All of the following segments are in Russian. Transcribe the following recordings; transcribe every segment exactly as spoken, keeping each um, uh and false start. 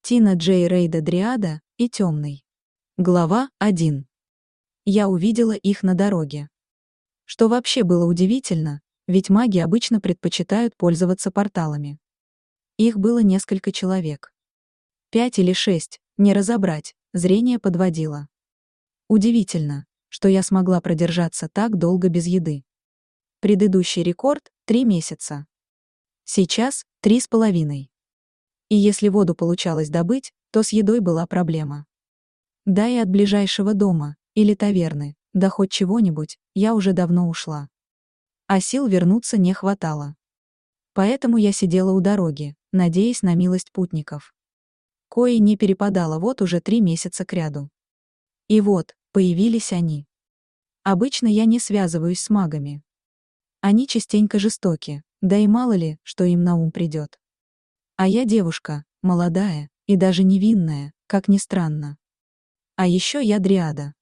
Тина Джей Рейда Дриада и Темный. Глава один. Я увидела их на дороге. Что вообще было удивительно, ведь маги обычно предпочитают пользоваться порталами. Их было несколько человек. Пять или шесть, не разобрать, зрение подводило. Удивительно, что я смогла продержаться так долго без еды. Предыдущий рекорд — три месяца. Сейчас — три с половиной. И если воду получалось добыть, то с едой была проблема. Да и от ближайшего дома, или таверны, да хоть чего-нибудь, я уже давно ушла. А сил вернуться не хватало. Поэтому я сидела у дороги, надеясь на милость путников. Кои не перепадало вот уже три месяца кряду. И вот, появились они. Обычно я не связываюсь с магами. Они частенько жестоки, да и мало ли, что им на ум придет. А я девушка, молодая, и даже невинная, как ни странно. А еще я дриада.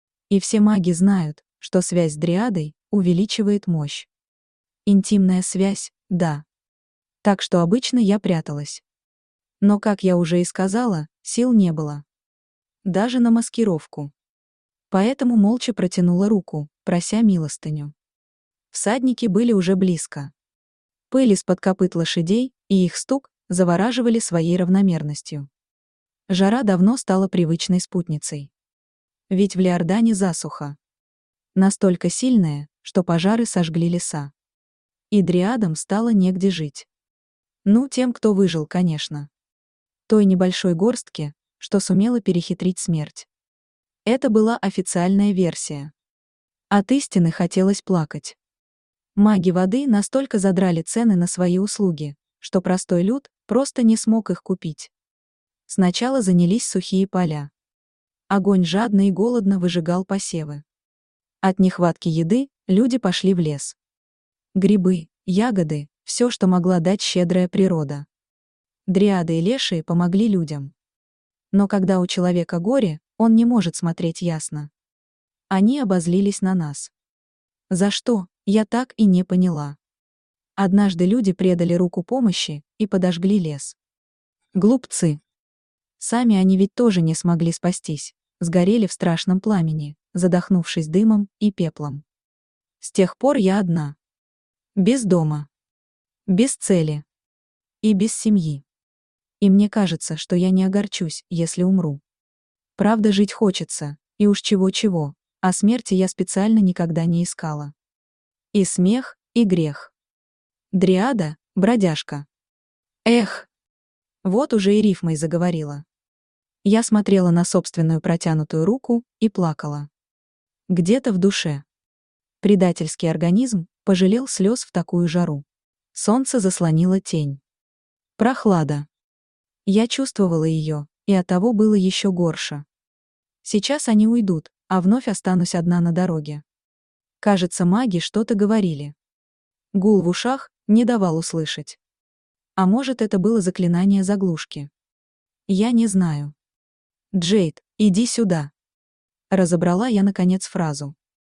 И все маги знают, что связь с дриадой увеличивает мощь. Интимная связь, да. Так что обычно я пряталась. Но, как я уже и сказала, сил не было. Даже на маскировку. Поэтому молча протянула руку, прося милостыню. Всадники были уже близко. Пыль из-под копыт лошадей и их стук завораживали своей равномерностью. Жара давно стала привычной спутницей. Ведь в Лиордане засуха. Настолько сильная, что пожары сожгли леса. И дриадам стало негде жить. Ну, тем, кто выжил, конечно. Той небольшой горстке, что сумела перехитрить смерть. Это была официальная версия. От истины хотелось плакать. Маги воды настолько задрали цены на свои услуги, что простой люд просто не смог их купить. Сначала занялись сухие поля. Огонь жадно и голодно выжигал посевы. От нехватки еды люди пошли в лес. Грибы, ягоды, все, что могла дать щедрая природа. Дриады и лешие помогли людям. Но когда у человека горе, он не может смотреть ясно. Они обозлились на нас. За что, я так и не поняла. Однажды люди предали руку помощи и подожгли лес. Глупцы. Сами они ведь тоже не смогли спастись, сгорели в страшном пламени, задохнувшись дымом и пеплом. С тех пор я одна. Без дома. Без цели. И без семьи. И мне кажется, что я не огорчусь, если умру. Правда, жить хочется, и уж чего-чего, а смерти я специально никогда не искала. И смех, и грех. Дриада, бродяжка. Эх! Вот уже и рифмой заговорила. Я смотрела на собственную протянутую руку и плакала. Где-то в душе. Предательский организм пожалел слез в такую жару. Солнце заслонило тень. Прохлада. Я чувствовала ее, и оттого было еще горше. Сейчас они уйдут, а вновь останусь одна на дороге. Кажется, маги что-то говорили. Гул в ушах не давал услышать. А может, это было заклинание заглушки. Я не знаю. «Джейд, иди сюда». Разобрала я, наконец, фразу.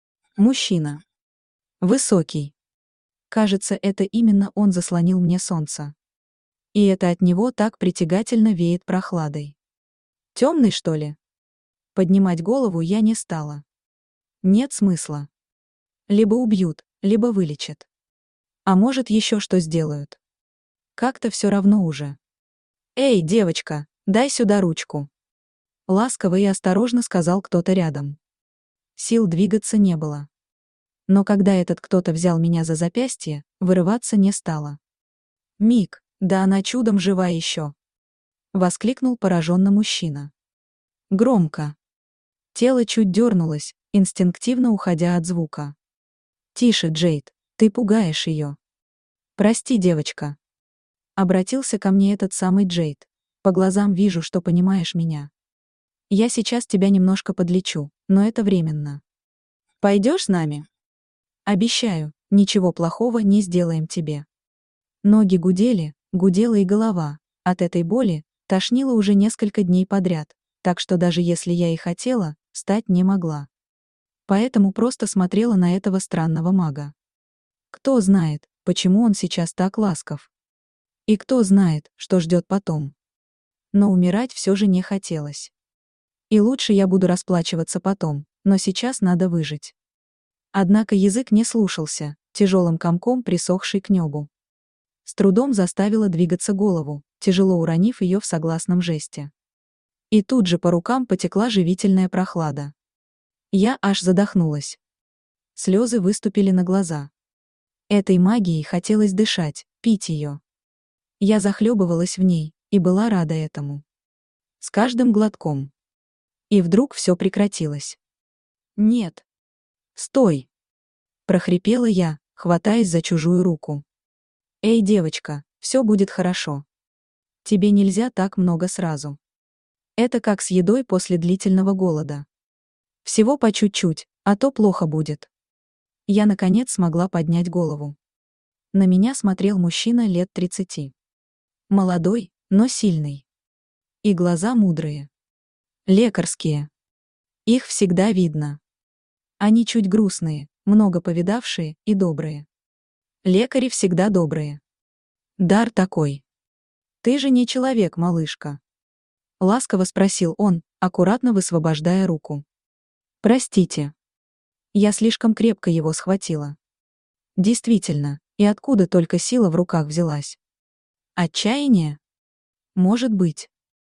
Мужчина. Высокий. Кажется, это именно он заслонил мне солнце. И это от него так притягательно веет прохладой. Темный, что ли? Поднимать голову я не стала. Нет смысла. Либо убьют, либо вылечат. А может, еще что сделают. Как-то все равно уже. «Эй, девочка, дай сюда ручку». Ласково и осторожно сказал кто-то рядом. Сил двигаться не было. Но когда этот кто-то взял меня за запястье, вырываться не стало. «Мик, да она чудом жива еще!» Воскликнул пораженно мужчина. Громко. Тело чуть дернулось, инстинктивно уходя от звука. «Тише, Джейд, ты пугаешь ее». «Прости, девочка». Обратился ко мне этот самый Джейд. «По глазам вижу, что понимаешь меня. Я сейчас тебя немножко подлечу, но это временно. Пойдешь с нами? Обещаю, ничего плохого не сделаем тебе». Ноги гудели, гудела и голова. От этой боли тошнило уже несколько дней подряд, так что даже если я и хотела, встать не могла. Поэтому просто смотрела на этого странного мага. Кто знает, почему он сейчас так ласков. И кто знает, что ждет потом. Но умирать все же не хотелось. И лучше я буду расплачиваться потом, но сейчас надо выжить. Однако язык не слушался, тяжелым комком присохший к небу. С трудом заставила двигаться голову, тяжело уронив ее в согласном жесте. И тут же по рукам потекла живительная прохлада. Я аж задохнулась. Слезы выступили на глаза. Этой магией хотелось дышать, пить ее. Я захлебывалась в ней, и была рада этому. С каждым глотком. И вдруг все прекратилось. «Нет. Стой!» Прохрипела я, хватаясь за чужую руку. «Эй, девочка, все будет хорошо. Тебе нельзя так много сразу. Это как с едой после длительного голода. Всего по чуть-чуть, а то плохо будет». Я, наконец, смогла поднять голову. На меня смотрел мужчина лет тридцати. Молодой, но сильный. И глаза мудрые. Лекарские. Их всегда видно. Они чуть грустные, много повидавшие и добрые. Лекари всегда добрые. Дар такой. «Ты же не человек, малышка?» Ласково спросил он, аккуратно высвобождая руку. «Простите. Я слишком крепко его схватила». Действительно, и откуда только сила в руках взялась? Отчаяние? Может быть.